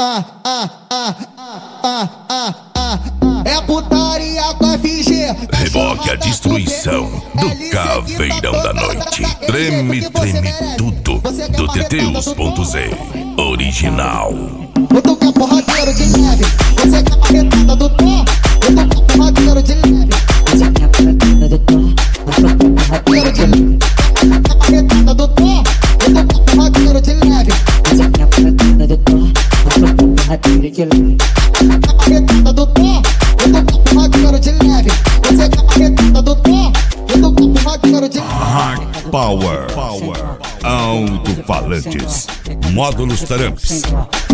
É putaria com FG. Reboque a destruição do Caveirão da Noite. Treme, treme tudo do Teteus.z original. Eu tô com a porradeiro de leve. Você quer a marretada do Thor? Eu tô com a porradeiro de leve. Você quer a marretada do Thor? Eu tô com a porradeiro de leve. A marretada do Thor? Eu tô com a porradeiro de leve. Você quer a marretada do Thor? Eu tô com a porradeiro de leve. A marretada do Thor? Eu tô com a porradeiro de leve. Você quer a marretada do Thor? Eu tô com a porradeiro de leve. Hard Power. Alto-falantes. Módulos Tramps.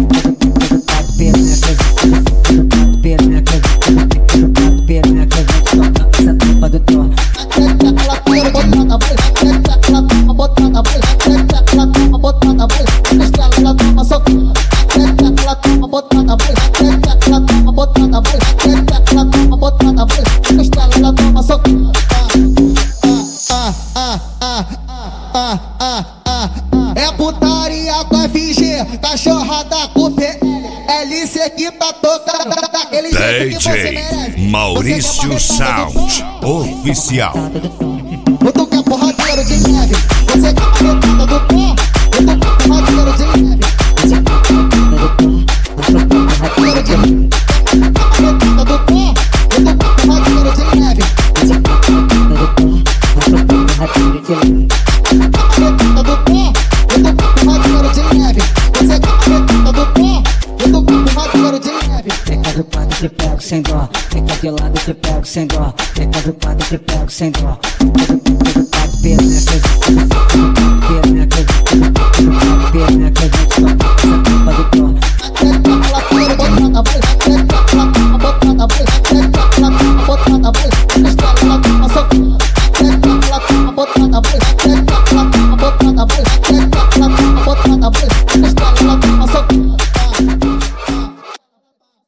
É putaria com FG, cachorrada com PL. LC que tá tocando daquele jeito que você merece. DJ Maurício Sound Oficial. Eu tô com a porradeiro de leve. Você quer a marretada do Thor? Eu tô com a porradeiro de leve. Você quer a marretada do Thor? Eu tô com a porradeiro de leve. A marretada do Thor? Eu tô com a porradeiro de leve. Você quer a marretada do Thor? Eu tô com a porradeiro de leve. A marretada do Thor? Eu tô com a porradeiro de leve. Você quer a marretada do Thor? Eu tô com a porradeiro de leve. Fica agrupado, te pego sem dó. Fica de lado, te pego sem dó. Fica agrupado, te pego sem dó. Botada, vai,